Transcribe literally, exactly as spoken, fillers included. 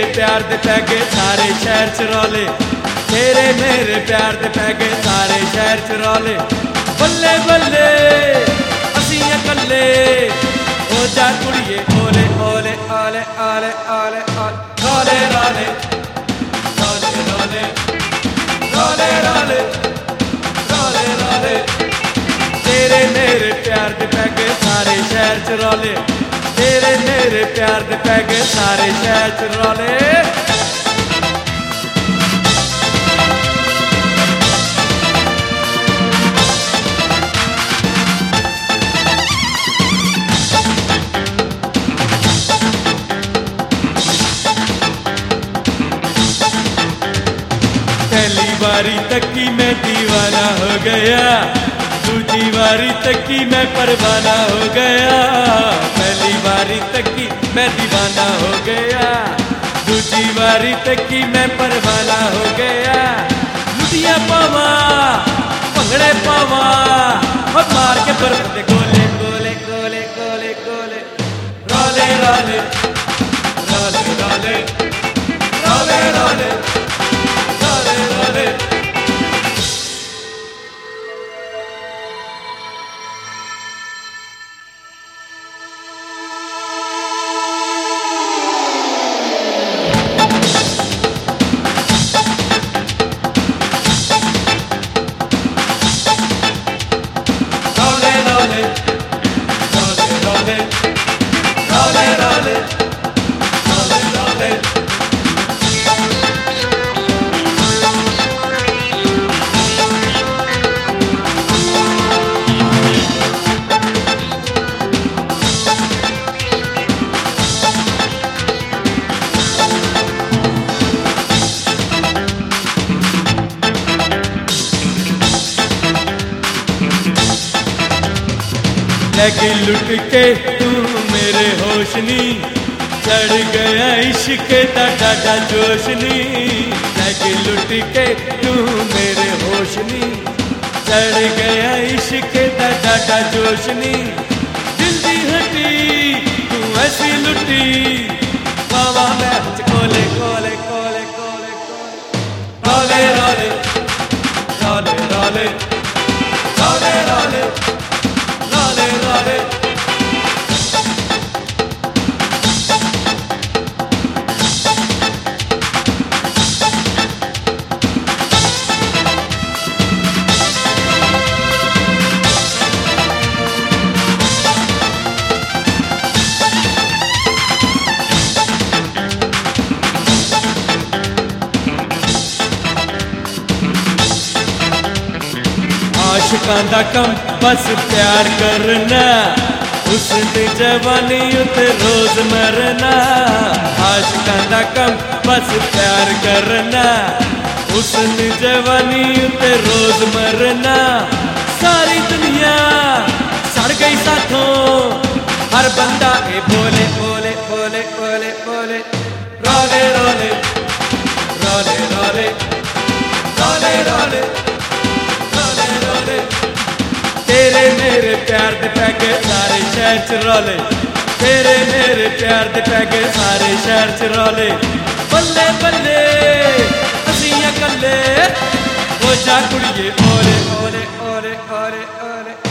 प्यार दे पै गए सारे शहर च रौले, तेरे मेरे प्यार दे पै गए सारे शहर च रौले। बल्ले बल्ले असीं कल्ले हो जा कुड़िए ओले ओले आले आले आले आले रौले रौले रौले रौले रौले रौले रौले। तेरे मेरे प्यार दे पै गए सारे शहर च रौले, तेरे मेरे प्यार दे पै गए सारे शहर च रौले। पहली बारी तकी मैं दीवाना हो गया, दूसरी बारी तकी मैं परवाना हो गया। पहली बारी तकी मैं दीवाना हो गया, दूसरी बारी तकी मैं परवाना हो गया। लुटिया पावा भंगड़े पावा और मार के बर्फ दे गोले गोले गोले गोले गोले। रौले रौले रौले रौले रौले रौले रौले रौले। लगी लुट के तू मेरे होशनी, चढ़ गया इश्क दा डाडा जोशनी। लगी लुट के तू मेरे होशनी, चढ़ गया इश्क दा डाडा जोशनी। दिल दी हटी तू ऐसी लुटी, बाबा मैं कोले कोले कोले कोले कोले रौले रौले रौले रौले रौले रौले रौले। आशिकां दा कम बस प्यार करना, उसदी जवानी उते रोज मरना। आशिकां दा कम बस प्यार करना, उसदी जवानी उते रोज मरना। सारी दुनिया सड़ गई साथों, हर बंदा ए बोले बोले बोले बोले बोले। रौले रौले रौले रौले रौले रौले रौले। तेरे मेरे प्यार दे पै गए सारे शहर च रौले, तेरे मेरे प्यार दे पै गए सारे शहर च रौले। बल्ले बल्ले असीं कल्ले हो जा कुड़िए ओले ओले ओले ओले ओले।